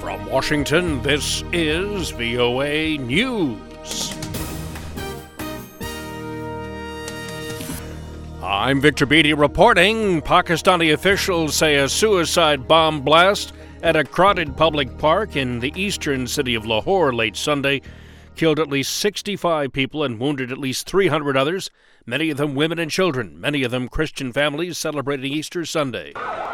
From Washington, this is VOA News. I'm Victor Beatty reporting. Pakistani officials say a suicide bomb blast at a crowded public park in the eastern city of Lahore late Sunday killed at least 65 people and wounded at least 300 others, many of them women and children, many of them Christian families celebrating Easter Sunday.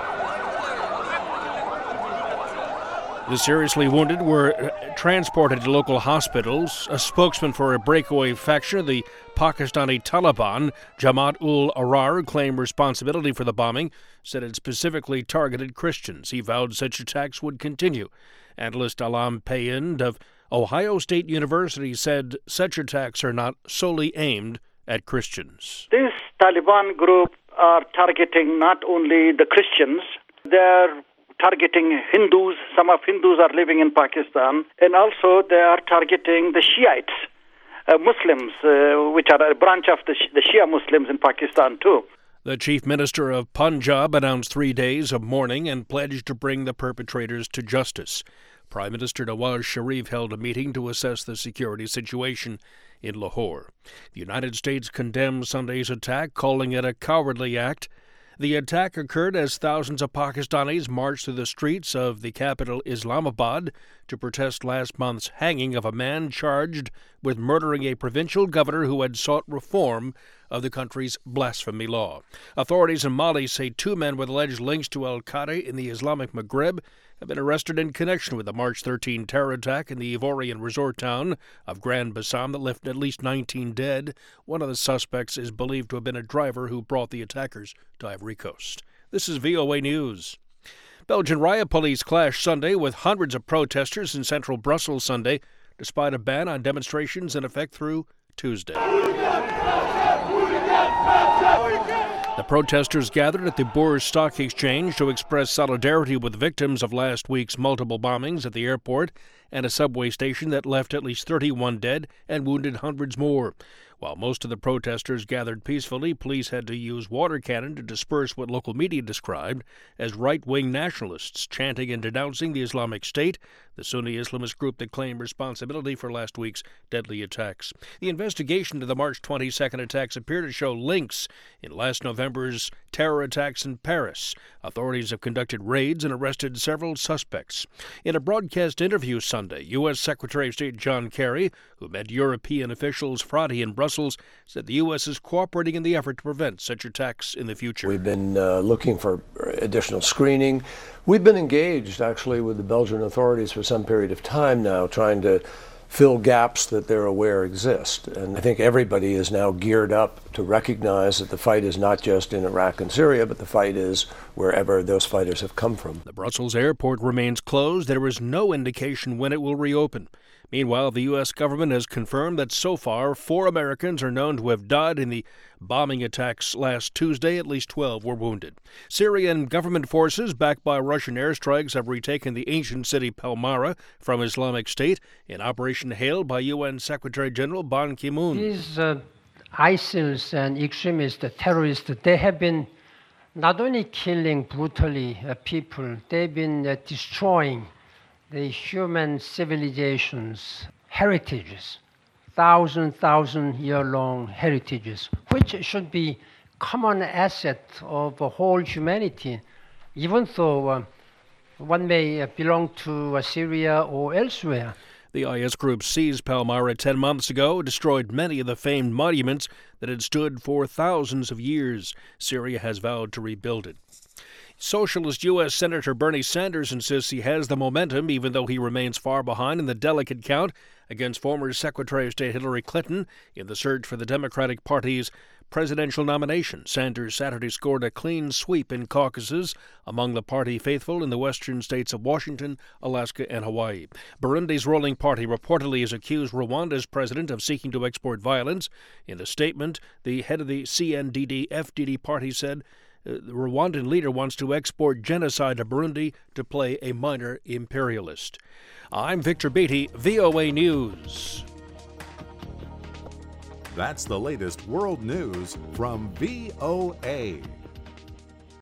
The seriously wounded were transported to local hospitals. A spokesman for a breakaway faction, the Pakistani Taliban, Jamaat-ul-Ahrar, claimed responsibility for the bombing, said it specifically targeted Christians. He vowed such attacks would continue. Analyst Alam Payand of Ohio State University said such attacks are not solely aimed at Christians. This Taliban group are targeting not only the Christians, they're targeting Hindus. Some of Hindus are living in Pakistan, and also they are targeting the Shiites, Muslims, which are a branch of the Shia Muslims in Pakistan too. The Chief Minister of Punjab announced 3 days of mourning and pledged to bring the perpetrators to justice. Prime Minister Nawaz Sharif held a meeting to assess the security situation in Lahore. The United States condemned Sunday's attack, calling it a cowardly act. The attack occurred as thousands of Pakistanis marched through the streets of the capital Islamabad to protest last month's hanging of a man charged with murdering a provincial governor who had sought reform of the country's blasphemy law. Authorities in Mali say 2 men with alleged links to al-Qaeda in the Islamic Maghreb have been arrested in connection with the March 13 terror attack in the Ivorian resort town of Grand Bassam that left at least 19 dead. One of the suspects is believed to have been a driver who brought the attackers to Ivory Coast. This is VOA News. Belgian riot police clashed Sunday with hundreds of protesters in central Brussels Sunday, despite a ban on demonstrations in effect through Tuesday. The protesters gathered at the Bourse Stock Exchange to express solidarity with victims of last week's multiple bombings at the airport and a subway station that left at least 31 dead and wounded hundreds more. While most of the protesters gathered peacefully, police had to use water cannon to disperse what local media described as right-wing nationalists chanting and denouncing the Islamic State, the Sunni Islamist group that claimed responsibility for last week's deadly attacks. The investigation into the March 22nd attacks appear to show links in last November's terror attacks in Paris. Authorities have conducted raids and arrested several suspects. In a broadcast interview Sunday, U.S. Secretary of State John Kerry, who met European officials Friday in Brussels, said the U.S. is cooperating in the effort to prevent such attacks in the future. We've been looking for additional screening. We've been engaged, actually, with the Belgian authorities for some period of time now, trying to fill gaps that they're aware exist. And I think everybody is now geared up to recognize that the fight is not just in Iraq and Syria, but the fight is wherever those fighters have come from. The Brussels airport remains closed. There is no indication when it will reopen. Meanwhile, the U.S. government has confirmed that so far 4 Americans are known to have died in the bombing attacks last Tuesday. At least 12 were wounded. Syrian government forces, backed by Russian airstrikes, have retaken the ancient city Palmyra from Islamic State, an operation hailed by UN Secretary General Ban Ki-moon. These ISILs and extremists, terrorists, they have been not only killing brutally people, they've been destroying the human civilization's heritages, thousand-year-long heritages, which should be common asset of the whole humanity, even though one may belong to Syria or elsewhere. The IS group seized Palmyra 10 months ago, destroyed many of the famed monuments that had stood for thousands of years. Syria has vowed to rebuild it. Socialist U.S. Senator Bernie Sanders insists he has the momentum, even though he remains far behind in the delegate count against former Secretary of State Hillary Clinton in the search for the Democratic Party's presidential nomination. Sanders Saturday scored a clean sweep in caucuses among the party faithful in the western states of Washington, Alaska, and Hawaii. Burundi's ruling party reportedly has accused Rwanda's president of seeking to export violence. In a statement, the head of the CNDD-FDD party said the Rwandan leader wants to export genocide to Burundi to play a minor imperialist. I'm Victor Beatty, VOA News. That's the latest world news from VOA.